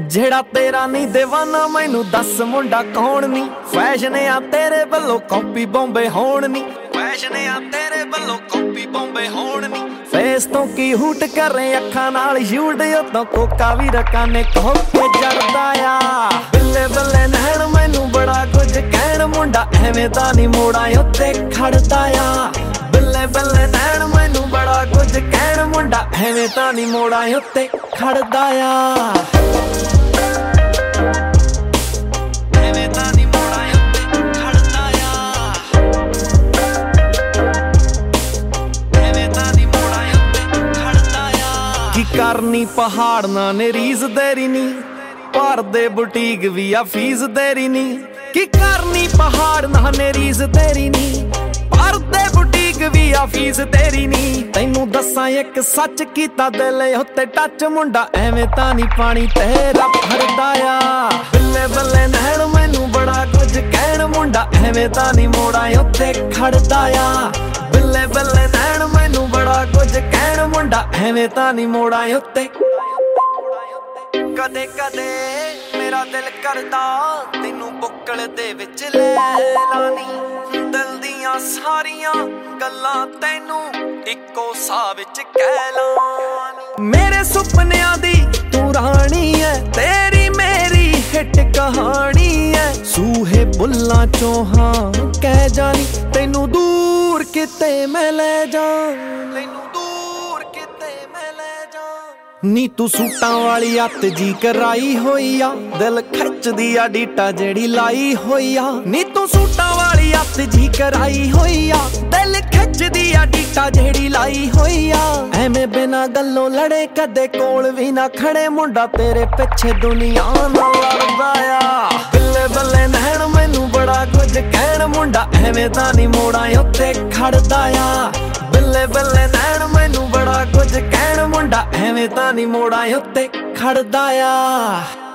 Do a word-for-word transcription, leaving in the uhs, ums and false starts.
ਜਿਹੜਾ ਤੇਰਾ ਨਹੀਂ دیਵਾਨਾ ਮੈਨੂੰ ਦੱਸ ਮੁੰਡਾ ਕੌਣ ਨੀ। ਫੈਸ਼ਨ ਆ ਤੇਰੇ ਵੱਲੋਂ ਕਾਪੀ ਬੰਬੇ ਹੋਣ ਨੀ। ਫੈਸ਼ਨ ਆ ਤੇਰੇ ਵੱਲੋਂ ਕਾਪੀ ਬੰਬੇ ਹੋਣ ਨੀ। ਫੇਸ ਤੋਂ ਕੀ ਹੂਟ ਕਰੇ ਅੱਖਾਂ ਨਾਲ ਸ਼ੂਟ ਉਤੋਂ ਕੋਕਾ ਵੀ ਰਕਾਨੇ ਕਹੋ ਕੇ ਜਰਦਾ ਆ। ਬੱਲੇ ਬੱਲੇ ਨੈਣ ਮੈਨੂੰ ਬੜਾ ਕੁਝ ਕਹਿਣ ਮੁੰਡਾ ਐਵੇਂ ਤਾਂ ਨਹੀਂ ਮੋੜਾਂ ਉੱਤੇ ਖੜਦਾ ਆ। ਬੱਲੇ ਬੱਲੇ ਨੈਣ ਮੈਨੂੰ ਬੜਾ ਕੁਝ ਕਹਿਣ ਮੁੰਡਾ ਐਵੇਂ ਤਾਂ ਨਹੀਂ ਮੋੜਾਂ ਉੱਤੇ ਖੜਦਾ ਆ। ਕਰਨੀ ਪਹਾੜ ਨਾ ਨੇ ਰੀਜ਼ ਤੇਰੀ ਨੀ ਪਰ ਦੇ ਬੁਟੀਕ ਵੀ ਆ ਫੀਸ ਤੇਰੀ ਨੀ। ਕੀ ਕਰਨੀ ਪਹਾੜ ਨਾ ਨੇ ਰੀਜ਼ ਤੇਰੀ ਨੀ ਪਰ ਦੇ ਬੁਟੀਕ ਵੀ ਆ ਫੀਸ ਤੇਰੀ ਨੀ। ਤੈਨੂੰ ਦੱਸਾਂ ਇੱਕ ਸੱਚ ਕੀਤਾ ਦਿਲ ਉੱਤੇ ਟੱਚ ਮੁੰਡਾ ਐਵੇਂ ਤਾਂ ਨਹੀਂ ਪਾਣੀ ਤੇਰਾ ਭਰਦਾ ਆ। ਬੱਲੇ ਬੱਲੇ ਨੈਣ ਮੈਨੂੰ ਬੜਾ ਕੁਝ ਕਹਿਣ ਮੁੰਡਾ ਐਵੇਂ ਤਾਂ ਨਹੀਂ ਮੋੜਾਂ ਉੱਤੇ ਖੜਦਾ ਆ। ਬੱਲੇ ਬੱਲੇ ਨੈਣ ਮੈਨੂੰ ਬੜਾ ਕੁਝ ਕਹਿਣ ਮੁੰਡਾ ਐਵੇਂ ਤਾਂ ਨਹੀਂ ਮੋੜਾਂ ਉੱਤੇ। ਕਦੇ ਕਦੇ ਮੇਰਾ ਦਿਲ ਕਰਦਾ ਤੈਨੂੰ ਬੁੱਕਲ ਦੇ ਵਿੱਚ ਲੈ ਲਾਨੀ। ਦਿਲ ਦੀਆਂ ਸਾਰੀਆਂ ਗੱਲਾਂ ਤੈਨੂੰ ਇੱਕੋ ਸਾਹ ਵਿੱਚ ਕਹਿ ਲਾਂ। ਮੇਰੇ ਸੁਪਨਿਆਂ ਦੀ ਤੂੰ ਰਾਣੀ ਐ ਤੇਰੀ ਮੇਰੀ ਹਿੱਟ ਕਹਾਣੀ ਐ। ਸੂਹੇ ਬੁੱਲਾਂ ਚੋਂ ਹਾਂ ਕਹਿ ਜਾਨੀ ਤੈਨੂੰ ਦੂਰ ਕਿਤੇ ਮੈਂ ਲੈ ਜਾ। ਤੈਨੂੰ ਦੂਰ ਕਿਤੇ ਮੈਂ ਲੈ ਜਾ। ਨੀ ਤੂੰ ਸੂਟਾਂ ਵਾਲੀ ਅੱਤ ਜੀ ਕਰਾਈ ਹੋਈ ਆ ਦਿਲ ਖਿੱਚਦੀ ਆ ਡੀਟਾ ਜਿਹੜੀ ਲਾਈ ਹੋਈ ਆ। ਨੀ ਤੂੰ ਸੂਟਾਂ ਵਾਲੀ ਅੱਤ ਜੀ ਕਰਾਈ ਹੋਈ ਆ ਦਿਲ ਖਿੱਚਦੀ ਆ ਡੀਟਾ ਜਿਹੜੀ ਲਾਈ ਹੋਈ ਆ। ਐਵੇਂ ਬਿਨਾਂ ਗੱਲੋਂ ਲੜੇ ਕਦੇ ਕੋਲ ਵੀ ਨਾ ਖੜੇ ਮੁੰਡਾ ਤੇਰੇ ਪਿੱਛੇ ਦੁਨੀਆ ਨਾਲ ਲੜਦਾ ਆ। ਬੱਲੇ ਬੱਲੇ ਨੈਣ ਮੈਨੂੰ ਬੜਾ ਕੁਝ ਕਹਿਣ ਮੁੰਡਾ ਐਵੇਂ ਤਾਂ ਨਹੀਂ ਮੋੜਾਂ ਉੱਤੇ ਖੜਦਾ ਆ। ਬੱਲੇ ਬੱਲੇ ਨੈਣ ਮੈਨੂੰ ਬੜਾ ਕੁਝ ਕਹਿਣ ਮੁੰਡਾ ਐਵੇਂ ਤਾਂ ਨਹੀਂ ਮੋੜਾਂ ਉੱਤੇ ਖੜਦਾ ਆ।